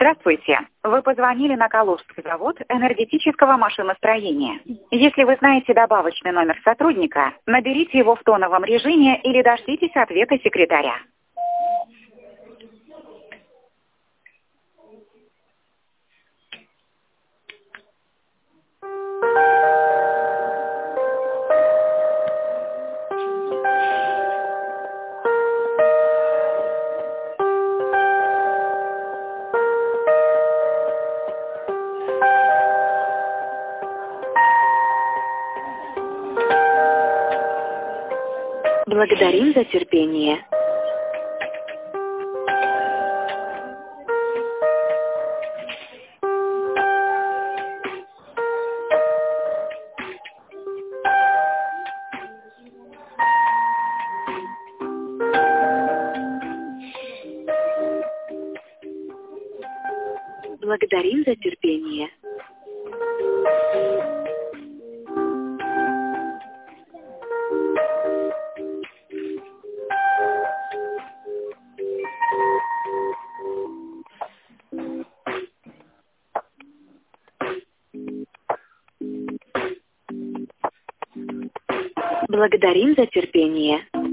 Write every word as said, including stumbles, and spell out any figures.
Здравствуйте. Вы позвонили на Калужский завод энергетического машиностроения. Если вы знаете добавочный номер сотрудника, наберите его в тоновом режиме или дождитесь ответа секретаря. Благодарим за терпение. Благодарим за терпение. Благодарим за терпение.